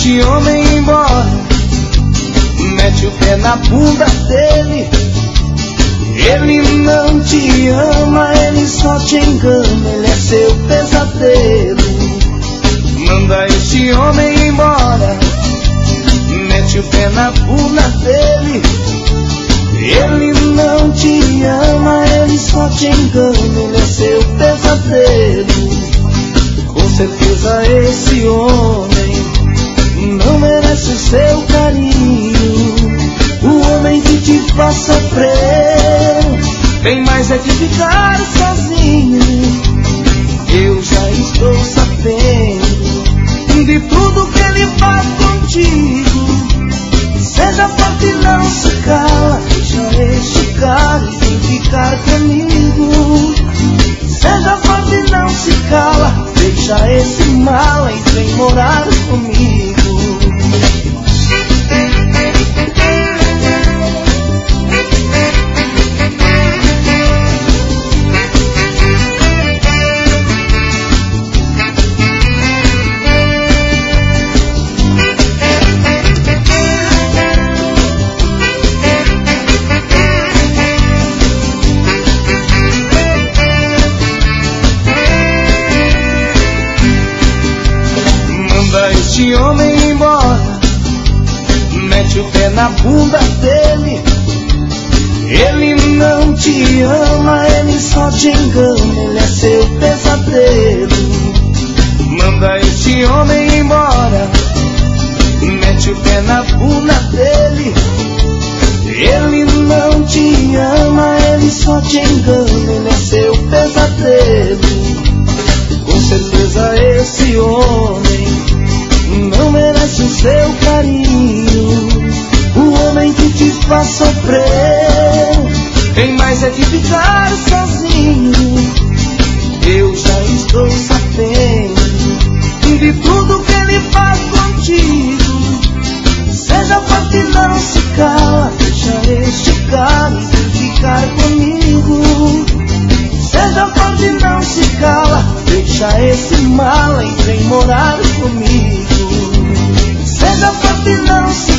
este homem embora, mete o pé na bunda dele. Ele não te ama, ele só te engana, ele é seu pesadelo. Manda este homem embora, mete o pé na bunda dele. Ele não te ama, ele só te engana, ele é seu pesadelo. Com certeza esse homem não merece o seu carinho. O homem que te faz sofrer tem mais é que ficar sozinho. Eu já estou sabendo de tudo que ele faz contigo. Seja forte e não se cala, deixa este cara e vem ficar comigo. Seja forte e não se cala, deixa esse mala e vem morar comigo. Este homem embora, mete o pé na bunda dele. Ele não te ama, ele só te engana, ele é seu pesadelo. Manda este homem embora, mete o pé na bunda dele. Ele não te ama, ele só te engana, ele é seu pesadelo. Com certeza esse homem não merece o seu carinho. O homem que te faz sofrer tem mais é que ficar sozinho. Eu já estou sabendo de tudo que ele faz contigo. Seja forte e não se cala, deixa este cara e vem ficar comigo. Seja forte e não se cala, deixa esse mala e vem morar comigo. Seja forte e não se